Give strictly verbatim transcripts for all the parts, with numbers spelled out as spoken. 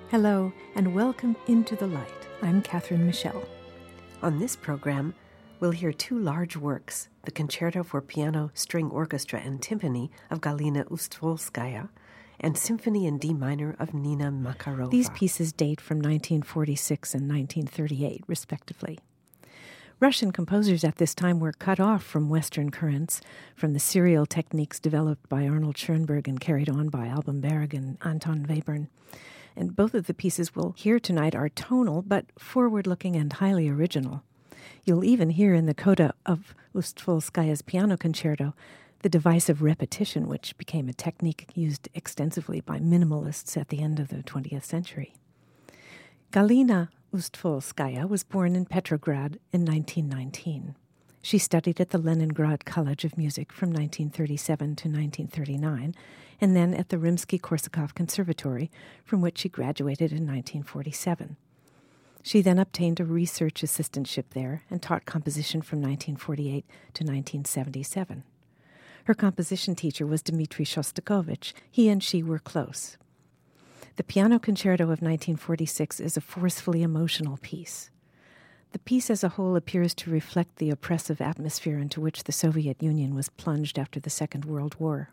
Hello, and welcome into the light. I'm Catherine Michelle. On this program, we'll hear two large works, the Concerto for Piano, String Orchestra, and Timpani of Galina Ustvolskaya, and Symphony in D minor of Nina Makarova. These pieces date from nineteen forty-six and nineteen thirty-eight, respectively. Russian composers at this time were cut off from Western currents, from the serial techniques developed by Arnold Schoenberg and carried on by Alban Berg and Anton Webern. And both of the pieces we'll hear tonight are tonal, but forward-looking and highly original. You'll even hear in the coda of Ustvolskaya's piano concerto the device of repetition, which became a technique used extensively by minimalists at the end of the twentieth century. Galina Ustvolskaya was born in Petrograd in nineteen nineteen. She studied at the Leningrad College of Music from nineteen thirty-seven to nineteen thirty-nine, and then at the Rimsky-Korsakov Conservatory, from which she graduated in nineteen forty-seven. She then obtained a research assistantship there and taught composition from nineteen forty-eight to nineteen seventy-seven. Her composition teacher was Dmitri Shostakovich. He and she were close. The Piano Concerto of nineteen forty-six is a forcefully emotional piece. The piece as a whole appears to reflect the oppressive atmosphere into which the Soviet Union was plunged after the Second World War.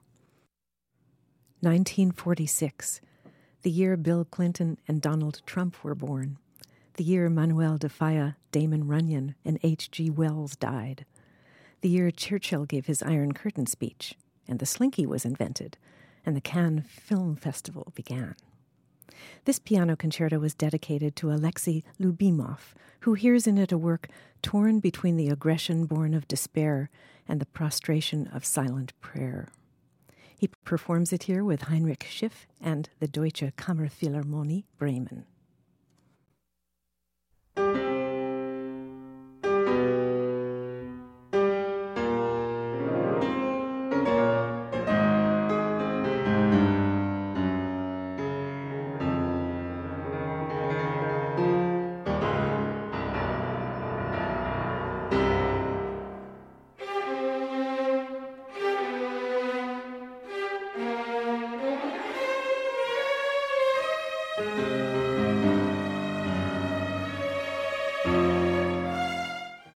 nineteen forty-six, the year Bill Clinton and Donald Trump were born, the year Manuel de Falla, Damon Runyon, and H G Wells died, the year Churchill gave his Iron Curtain speech, and the Slinky was invented, and the Cannes Film Festival began. This piano concerto was dedicated to Alexei Lyubimov, who hears in it a work torn between the aggression born of despair and the prostration of silent prayer. He performs it here with Heinrich Schiff and the Deutsche Kammerphilharmonie Bremen.